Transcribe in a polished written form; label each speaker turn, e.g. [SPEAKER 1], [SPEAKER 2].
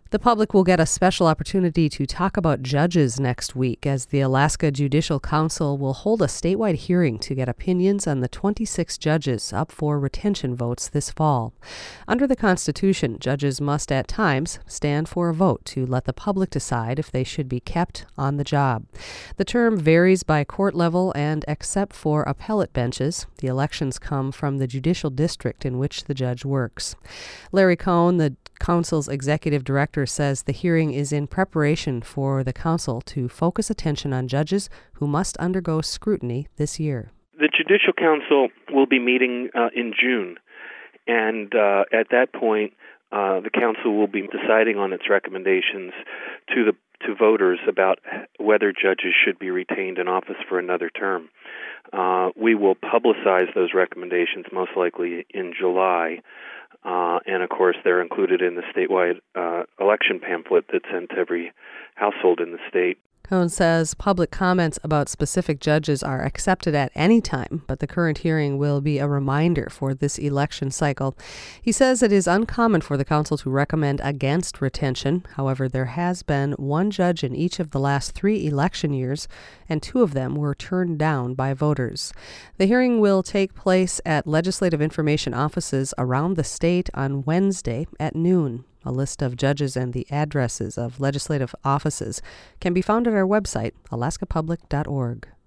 [SPEAKER 1] The public will get a special opportunity to talk about judges next week as the Alaska Judicial Council will hold a statewide hearing to get opinions on the 26 judges up for retention votes this fall. Under the Constitution, judges must at times stand for a vote to let the public decide if they should be kept on the job. The term varies by court level, and except for appellate benches, the elections come from the judicial district in which the judge works. Larry Cohn, the Council's executive director, says the hearing is in preparation for the Council to focus attention on judges who must undergo scrutiny this year.
[SPEAKER 2] The Judicial Council will be meeting in June, and at that point, the Council will be deciding on its recommendations to voters about whether judges should be retained in office for another term. We will publicize those recommendations most likely in July. And, of course, they're included in the statewide election pamphlet that's sent to every household in the state.
[SPEAKER 1] Cohn says public comments about specific judges are accepted at any time, but the current hearing will be a reminder for this election cycle. He says it is uncommon for the council to recommend against retention. However, there has been one judge in each of the last 3 election years, and 2 of them were turned down by voters. The hearing will take place at legislative information offices around the state on Wednesday at noon. A list of judges and the addresses of legislative offices can be found at our website, alaskapublic.org.